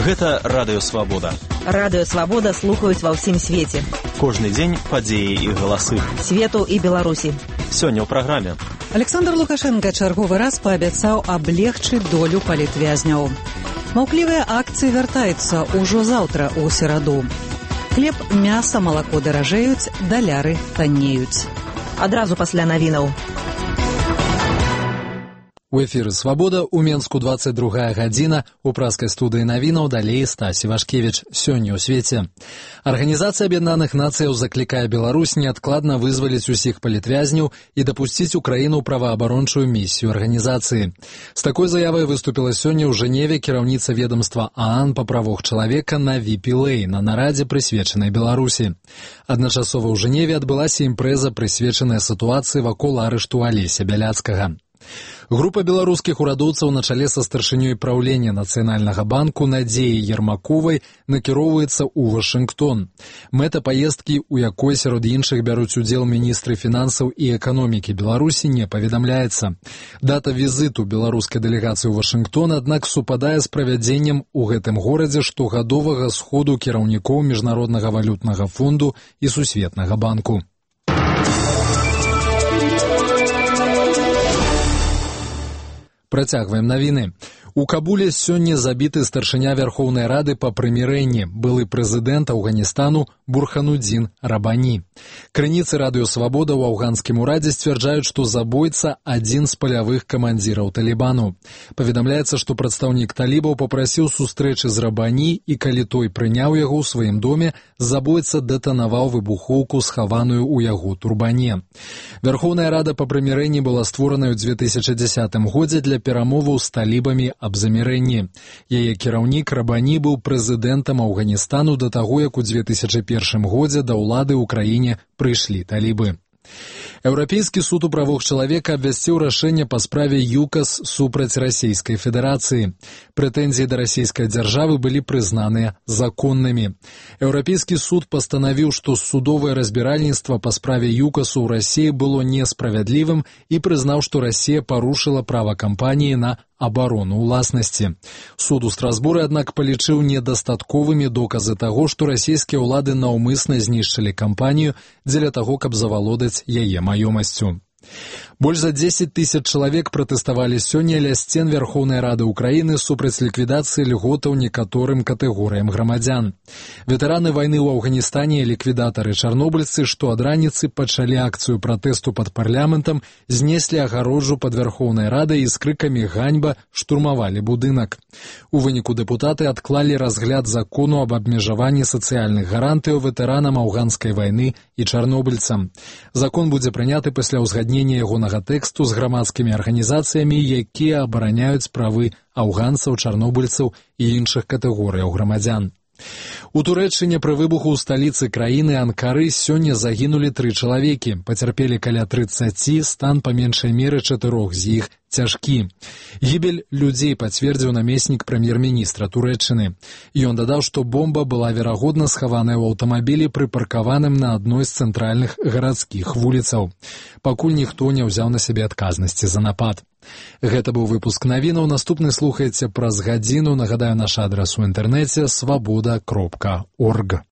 Гэта Радыё Свабода. Радыё Свабода слухаюць ва ўсім свеце. Кожны дзень падзеі і галасы. Свету і Беларусі. Сёння ў праграме. Александр Лукашенко чарговы раз паабяцаў аблегчыць долю палітвязняў. Маўклівыя акцыі вяртаюцца ўжо заўтра ў сераду. Хлеб, мяса, малако даражэюць, даляры таннеюць. Адразу пасля навінаў. У эфіры «Свабода», у Менску 22 гадзіна, у праскай студыі навінаў далей Стасі Вашкевіч. Сёння ў свеце. Арганізацыя Аб'яднаных Нацыяў заклікае Беларусь неадкладна вызваліць усіх палітвязняў і дапусціць у краіну праваабарончую місію арганізацыі. З такой заявай выступіла сёння ў Жэневе кіраўніца ведомства ААН па правах чалавека на Віпілэй на нарадзе, прысвечанай Беларусі. Адначасова ў Жэневе адбылася імпрэза, прысвечаная сітуацыі вакол арышту Алеся Бяляцкага. Група беларускіх урадоўцаў на чале са старшынёй праўлення Нацыянальнага банку Надзеяй Ермаковай накіроўваецца ў Вашынгтон. Мэта паездкі, у якой сярод іншых бяруць удзел міністры фінансаў і эканомікі Беларусі, не паведамляецца. Дата візіту беларускай дэлегацыі ў Вашынгтон, аднак, супадае з правядзеннем у гэтым горадзе штогадовага сходу кіраўнікоў Міжнароднага валютнага фонду і Сусветнага банку. Працягваем навіны. У Кабуле сёння забіты старшыня Вярхоўнай Рады па прымірэнні, былы прэзідэнт Афганістану Бурханудзін Рабані. Крыніцы Радыё Свабода ў афганскім урадзе сцвярджаюць, што забойца адзін з палявых камандзіраў Талібану. Паведамляецца, што прадстаўнік талібаў папрасіў сустрэчы з Рабані, і калі той прыняў яго ў сваім доме, забойца дэтанаваў выбухоўку, схаваную ў яго турбане. Вярхоўная Рада па прымірэнні была створана ў 2010 годзе для перамоваў з талібамі аб замірэнні. Яе кіраўнік Рабані быў прэзідэнтам Афганістану да таго, як у 2001 годзе да ўлады ў краіне прыйшлі талібы. Еўрапейскі суд у правах чалавека абвясціў рашэнне па справе ЮКАС супраць Расійскай Федэрацыі. Прэтэнзіі да расійскай дзяржавы былі прызнаныя законнымі. Еўрапейскі суд пастанавіў, што судовае разбіральніцтва па справе ЮКАСу ў Расіі было несправядлівым і прызнаў, што Расія парушыла права кампаніі на абарону ўласнасці. Суд у Страсбуры, аднак, палічыў недастатковымі доказы таго, што расійскія ўлады наўмысна знішчылі кампанію дзеля таго, каб завалодаць яе маёмасцю. Больш за 10 000 чалавек пратэставалі сёння ля сцен Вярхоўнай Рады ўкраіны супраць ліквідацыі льготаў некаторым катэгорыям грамадзян. Ветэраны вайны ў Афганістане і ліквідатары чарнобыльцы, што ад раніцы пачалі акцыю пратэсту пад парламентам, знеслі агароджу пад Вярхоўнай Радай і з крыкамі «Ганьба» штурмавалі будынак. У выніку дэпутаты адклалі разгляд закону аб абмежаванні сацыяльных гарантыяў ветэранам афганскай вайны і чарнобыльцам. Закон будзе прыняты пасля ўзгаднення ягонага тэксту з грамадскімі арганізацыямі, якія абараняюць правы афганцаў, чарнобыльцаў і іншых катэгорыяў грамадзян. У Турэччыне пры выбуху ў сталіцы краіны Анкары сёння загінулі 3 чалавекі, пацярпелі каля 30, стан па меншай меры 4 з іх цяжкі. Гібель людзей пацвердзіў намеснік прэм'ер-міністра Турэччыны. Ён дадаў, што бомба была верагодна схаваная ў аўтамабілі, прыпаркаваным на адной з цэнтральных гарадскіх вуліцаў. Пакуль ніхто не ўзяў на сябе адказнасці за напад. Гэта быў выпуск навінаў. Наступны слухаеце праз гадзіну. Нагадаю, наш адрас у інтэрнэце свабода.орг.